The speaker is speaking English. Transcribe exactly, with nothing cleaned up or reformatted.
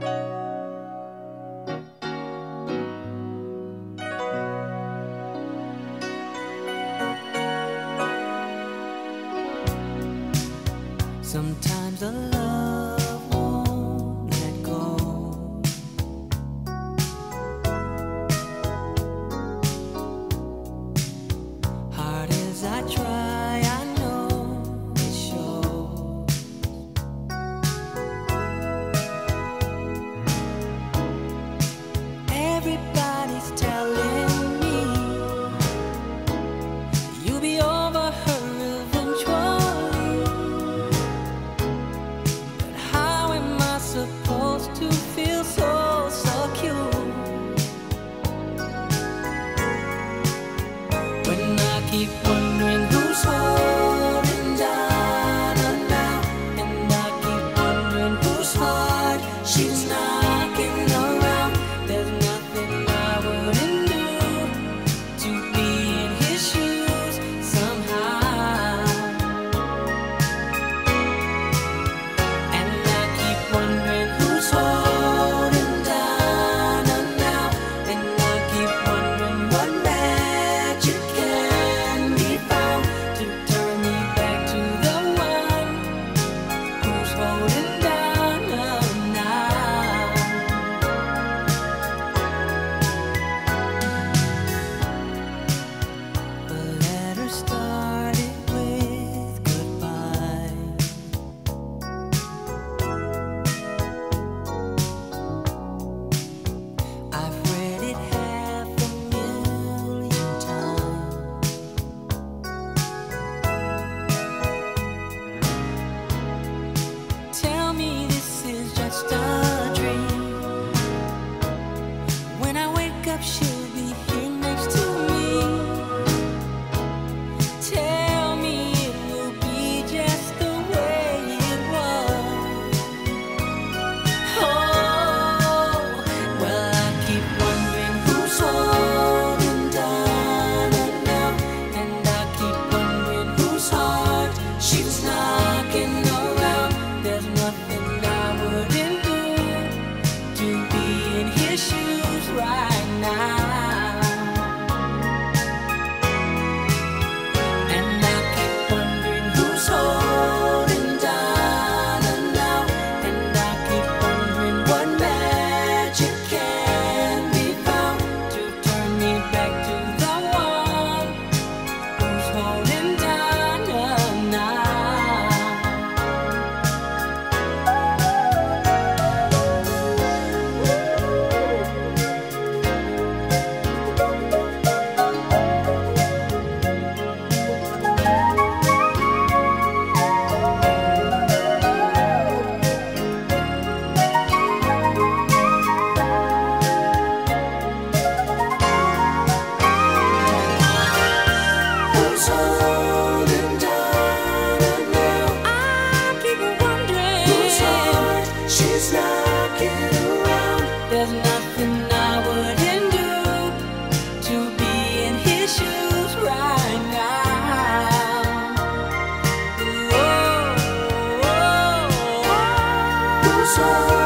Sometimes the love won't let go. Hard as I try, I know it shows. Everybody's telling me you'll be over her eventually. Supposed to feel so secure when I keep wondering who's holding down now, and I keep wondering whose heart she's knocking around. There's nothing I wouldn't do to be in his shoes somehow. Wondering who's holding down now, and I keep wondering what magic can be found to turn me back to the one who's holding down now. The letter started with goodbye. Tell me this is just a dream. When I wake up, she'll be here next to me. Tell me it will be just the way it was. Oh, well, I keep wondering who's holding down now, and I keep wondering whose heart she's knocking around. There's nothing I wouldn't do to be in his shoes right now. And I keep wondering who's holding down now, and I keep wondering what magic can be found to turn me back to the one who's holding down now. Who's holding down now? I keep wondering whose heart she's knocking around. There's nothing I wouldn't do to be in his shoes right now. Whoa, whoa, whoa. Who's holding